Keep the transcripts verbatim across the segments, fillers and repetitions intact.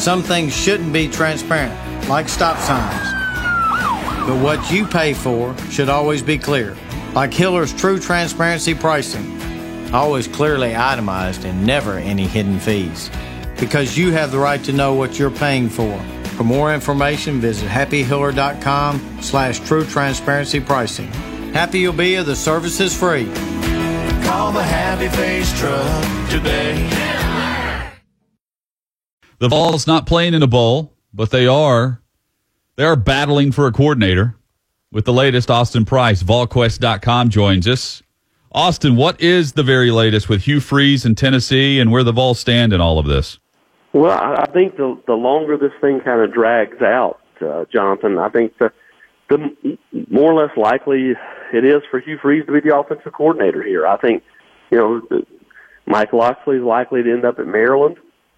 Some things shouldn't be transparent, like stop signs. But what you pay for should always be clear, like Hiller's True Transparency Pricing. Always clearly itemized and never any hidden fees. Because you have the right to know what you're paying for. For more information, visit happy hiller dot com slash true transparency pricing. Happy you'll be if the service is free. Call the Happy Face Truck today. The Vols not playing in a bowl, but they are they are battling for a coordinator. With the latest, Austin Price, vol quest dot com joins us. Austin, what is the very latest with Hugh Freeze in Tennessee and where the Vols stand in all of this? Well, I think the the longer this thing kind of drags out, uh, Jonathan, I think the, the more or less likely it is for Hugh Freeze to be the offensive coordinator here. I think, you know, Mike Locksley is likely to end up at Maryland.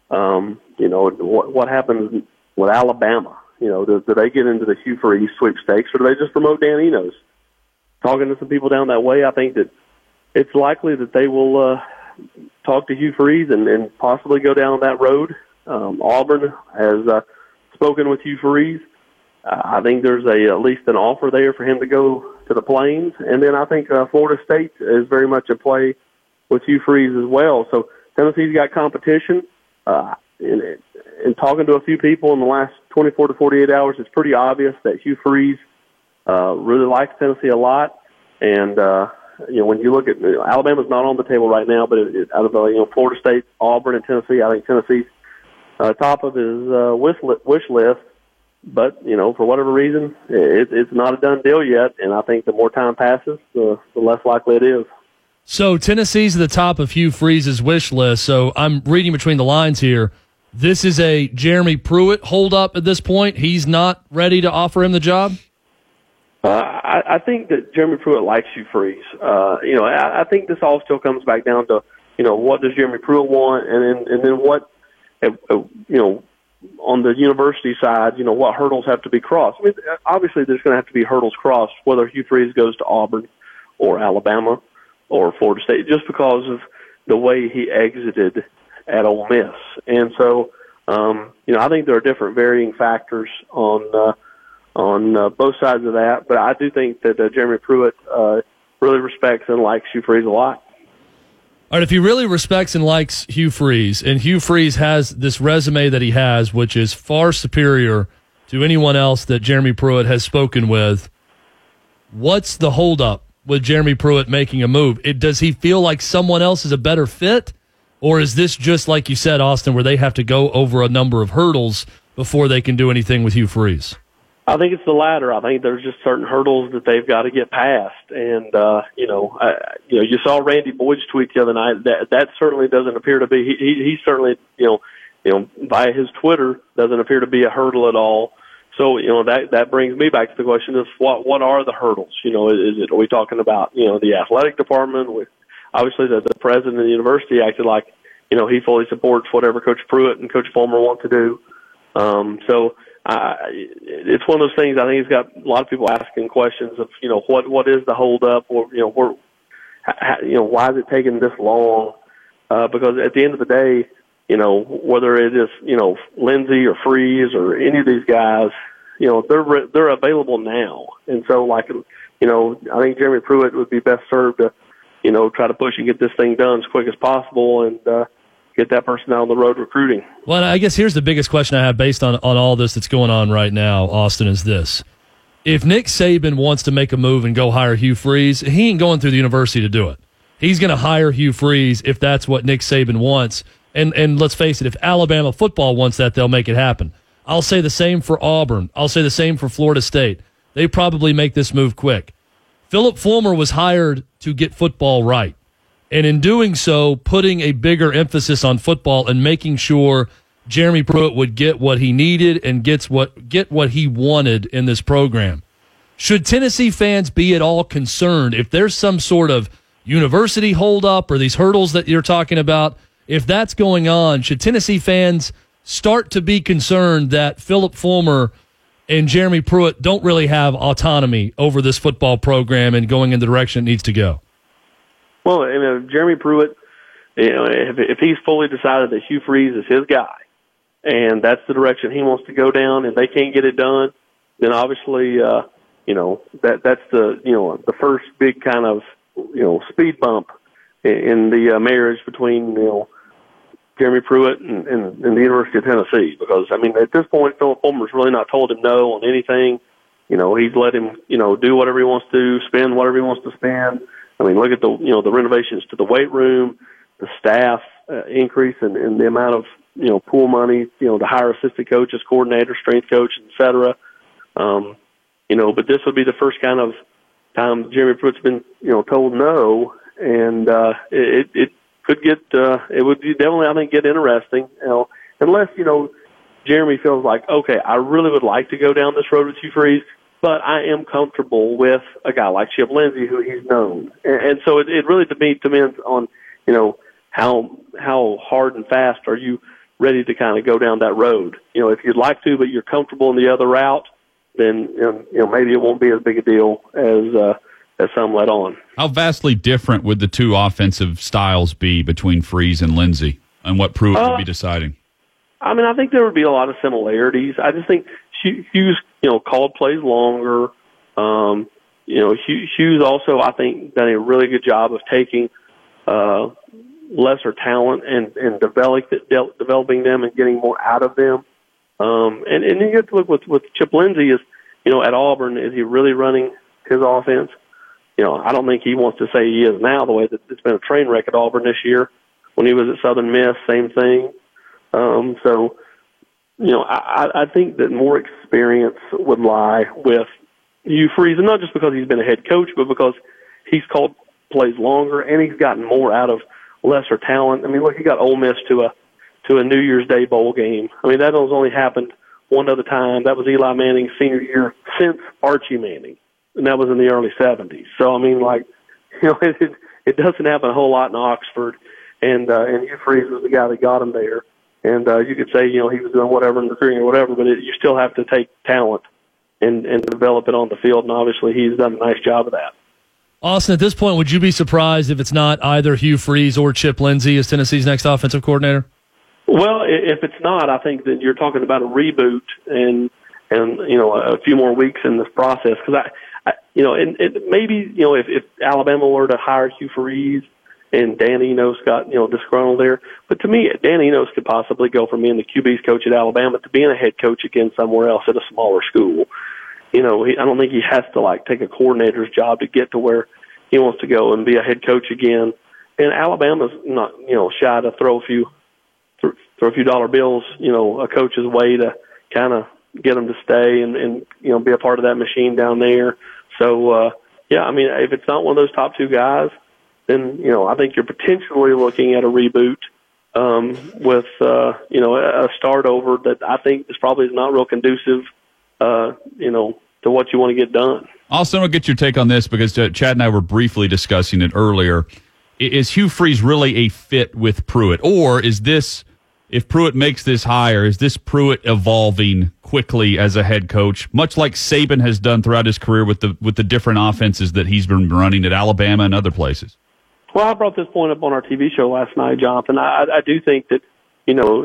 Um, you know, what, what happens with Alabama? You know, do, do they get into the Hugh Freeze sweepstakes, or do they just promote Dan Enos? Talking to some people down that way, I think that it's likely that they will uh, talk to Hugh Freeze and, and possibly go down that road. Um, Auburn has uh, spoken with Hugh Freeze. Uh, I think there's a at least an offer there for him to go to the Plains, and then I think uh, Florida State is very much in play with Hugh Freeze as well. So Tennessee's got competition. Uh, in, in talking to a few people in the last twenty-four to forty-eight hours, it's pretty obvious that Hugh Freeze uh, really likes Tennessee a lot, and uh, you know, when you look at, you know, Alabama's not on the table right now, but it, it, out of the, you know, Florida State, Auburn, and Tennessee, I think Tennessee's uh, top of his uh, wish, li- wish list. But, you know, for whatever reason, it, it's not a done deal yet, and I think the more time passes, the, the less likely it is. So Tennessee's at the top of Hugh Freeze's wish list, so I'm reading between the lines here. This is a Jeremy Pruitt holdup at this point? He's not ready to offer him the job? Uh, I, I think that Jeremy Pruitt likes Hugh Freeze. Uh, you know, I, I think this all still comes back down to, you know, what does Jeremy Pruitt want, and then and then what, uh, uh, you know, on the university side, you know, what hurdles have to be crossed. I mean, obviously, there's going to have to be hurdles crossed, whether Hugh Freeze goes to Auburn or Alabama or Florida State, just because of the way he exited at Ole Miss. And so, um, you know, I think there are different varying factors on uh, on uh, both sides of that. But I do think that uh, Jeremy Pruitt uh, really respects and likes Hugh Freeze a lot. All right, if he really respects and likes Hugh Freeze, and Hugh Freeze has this resume that he has, which is far superior to anyone else that Jeremy Pruitt has spoken with, what's the holdup with Jeremy Pruitt making a move? It, does he feel like someone else is a better fit? Or is this just, like you said, Austin, where they have to go over a number of hurdles before they can do anything with Hugh Freeze? I think it's the latter. I think there's just certain hurdles that they've got to get past. And, uh, you know, I, you know, you saw Randy Boyd's tweet the other night. That that certainly doesn't appear to be, he, he, he certainly, you know, you know, via his Twitter, doesn't appear to be a hurdle at all. So, you know, that, that brings me back to the question of what, what are the hurdles? You know, is it, are we talking about, you know, the athletic department? With, obviously, the, the president of the university acted like, you know, he fully supports whatever Coach Pruitt and Coach Fulmer want to do. Um, so, uh, it's one of those things. I think it's got a lot of people asking questions of, you know, what, what is the holdup, or, you know, where, how, you know, why is it taking this long? Uh, because at the end of the day, you know, whether it is, you know, Lindsey or Freeze or any of these guys, you know, they're, they're available now. And so, like, you know, I think Jeremy Pruitt would be best served to, you know, try to push and get this thing done as quick as possible and, uh, get that person out on the road recruiting. Well, I guess here's the biggest question I have based on, on all this that's going on right now, Austin, is this. If Nick Saban wants to make a move and go hire Hugh Freeze, he ain't going through the university to do it. He's going to hire Hugh Freeze if that's what Nick Saban wants. And and let's face it, if Alabama football wants that, they'll make it happen. I'll say the same for Auburn. I'll say the same for Florida State. They probably make this move quick. Philip Fulmer was hired to get football right. And in doing so, putting a bigger emphasis on football and making sure Jeremy Pruitt would get what he needed and gets what get what he wanted in this program. Should Tennessee fans be at all concerned if there's some sort of university holdup or these hurdles that you're talking about? If that's going on, should Tennessee fans start to be concerned that Philip Fulmer and Jeremy Pruitt don't really have autonomy over this football program and going in the direction it needs to go? Well, you know, Jeremy Pruitt, you know, if, if he's fully decided that Hugh Freeze is his guy, and that's the direction he wants to go down, and they can't get it done, then obviously, uh, you know, that that's the you know the first big kind of you know speed bump in, in the uh, marriage between you know Jeremy Pruitt and, and, and the University of Tennessee. Because I mean, at this point, Philip Fulmer's really not told him no on anything. You know, he's let him you know do whatever he wants to do, spend whatever he wants to spend. I mean, look at the you know the renovations to the weight room, the staff uh, increase in, in the amount of you know pool money, you know, to hire assistant coaches, coordinators, strength coach, et cetera. Um, you know, but this would be the first kind of time Jeremy Pruitt's been you know told no, and uh, it it could get uh, it would be definitely I think get interesting. You know, unless you know Jeremy feels like, okay, I really would like to go down this road with Hugh Freeze, but I am comfortable with a guy like Chip Lindsey, who he's known. And, and so it, it really to me depends on, you know, how how hard and fast are you ready to kind of go down that road. You know, if you'd like to, but you're comfortable in the other route, then, you know, maybe it won't be as big a deal as uh, as some let on. How vastly different would the two offensive styles be between Freeze and Lindsey, and what Pruitt uh, would be deciding? I mean, I think there would be a lot of similarities. I just think Hughes, you know, called plays longer. Um, you know, Hughes also, I think, done a really good job of taking uh, lesser talent and, and develop, de- developing them and getting more out of them. Um, and, and you get to look with, with Chip Lindsey is, you know, at Auburn, is he really running his offense? You know, I don't think he wants to say he is now, the way that it's been a train wreck at Auburn this year. When he was at Southern Miss, same thing. Um, so, you know, I, I think that more experience would lie with Hugh Freeze, and not just because he's been a head coach, but because he's called plays longer and he's gotten more out of lesser talent. I mean, look, he got Ole Miss to a to a New Year's Day bowl game. I mean, that has only happened one other time. That was Eli Manning's senior year since Archie Manning, and that was in the early seventies. So, I mean, like, you know, it it, it doesn't happen a whole lot in Oxford, and uh, and Hugh Freeze was the guy that got him there. And uh, you could say, you know, he was doing whatever in recruiting or whatever, but it, you still have to take talent and, and develop it on the field, and obviously he's done a nice job of that. Austin, at this point, would you be surprised if it's not either Hugh Freeze or Chip Lindsey as Tennessee's next offensive coordinator? Well, if it's not, I think that you're talking about a reboot and, and you know, a few more weeks in this process. Because, I, I, you know, and, and maybe, you know, if, if Alabama were to hire Hugh Freeze, and Dan Enos got, you know, disgruntled there. But to me, Dan Enos could possibly go from being the Q B's coach at Alabama to being a head coach again somewhere else at a smaller school. You know, he, I don't think he has to, like, take a coordinator's job to get to where he wants to go and be a head coach again. And Alabama's not, you know, shy to throw a few, th- throw a few dollar bills, you know, a coach's way to kind of get them to stay and, and, you know, be a part of that machine down there. So, uh, yeah, I mean, if it's not one of those top two guys, then, you know, I think you're potentially looking at a reboot um, with, uh, you know, a start over that I think is probably not real conducive, uh, you know, to what you want to get done. Austin, I'll get your take on this because uh, Chad and I were briefly discussing it earlier. Is Hugh Freeze really a fit with Pruitt? Or is this, if Pruitt makes this hire, is this Pruitt evolving quickly as a head coach, much like Saban has done throughout his career with the with the different offenses that he's been running at Alabama and other places? Well, I brought this point up on our T V show last night, Jonathan. I, I do think that, you know,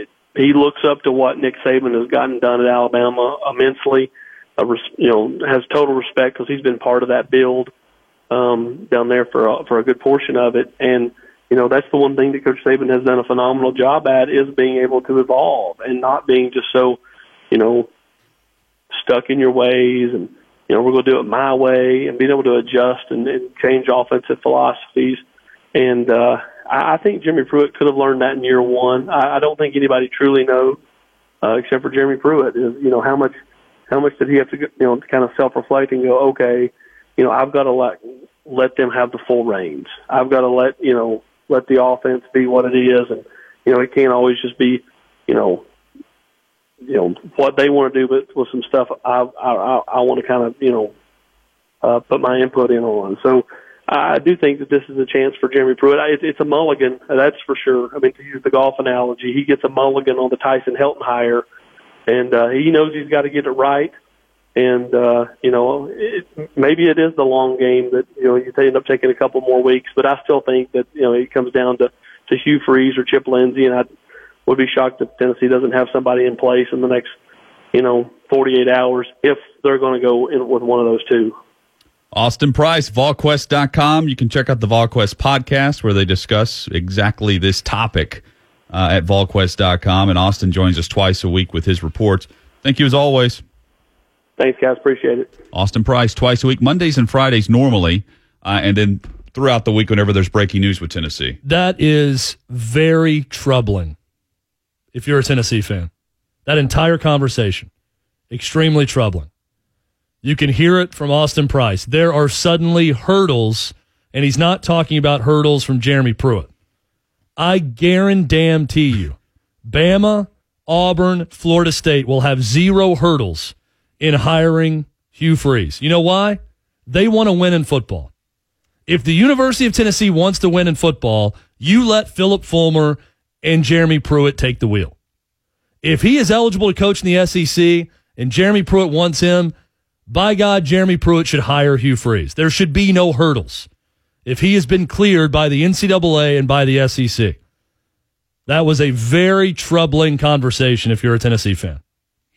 he looks up to what Nick Saban has gotten done at Alabama immensely. Uh, you know, has total respect because he's been part of that build um, down there for a, for a good portion of it. And, you know, that's the one thing that Coach Saban has done a phenomenal job at is being able to evolve and not being just so, you know, stuck in your ways and, you know, we're going to do it my way, and being able to adjust and, and change offensive philosophies. And uh, I, I think Jeremy Pruitt could have learned that in year one. I, I don't think anybody truly knows, uh, except for Jeremy Pruitt, is, you know, how much how much did he have to, you know, kind of self-reflect and go, okay, you know, I've got to let, let them have the full reins. I've got to let, you know, let the offense be what it is. And, you know, it can't always just be, you know, you know, what they want to do, but with some stuff I I, I want to kind of, you know, uh, put my input in on. So I do think that this is a chance for Jeremy Pruitt. It, it's a mulligan, that's for sure. I mean, to use the golf analogy, he gets a mulligan on the Tyson Helton hire, and uh, he knows he's got to get it right. And, uh, you know, it, maybe it is the long game that, you know, you end up taking a couple more weeks, but I still think that, you know, it comes down to, to Hugh Freeze or Chip Lindsey, and I would be shocked if Tennessee doesn't have somebody in place in the next, you know, forty-eight hours if they're going to go in with one of those two. Austin Price, vol quest dot com. You can check out the VolQuest podcast where they discuss exactly this topic uh, at vol quest dot com. And Austin joins us twice a week with his reports. Thank you as always. Thanks, guys. Appreciate it. Austin Price, twice a week, Mondays and Fridays normally, uh, and then throughout the week whenever there's breaking news with Tennessee. That is very troubling if you're a Tennessee fan. That entire conversation, extremely troubling. You can hear it from Austin Price. There are suddenly hurdles, and he's not talking about hurdles from Jeremy Pruitt. I guarantee you, Bama, Auburn, Florida State will have zero hurdles in hiring Hugh Freeze. You know why? They want to win in football. If the University of Tennessee wants to win in football, you let Philip Fulmer and Jeremy Pruitt take the wheel. If he is eligible to coach in the S E C and Jeremy Pruitt wants him, by God, Jeremy Pruitt should hire Hugh Freeze. There should be no hurdles if he has been cleared by the N C double A and by the S E C. That was a very troubling conversation if you're a Tennessee fan.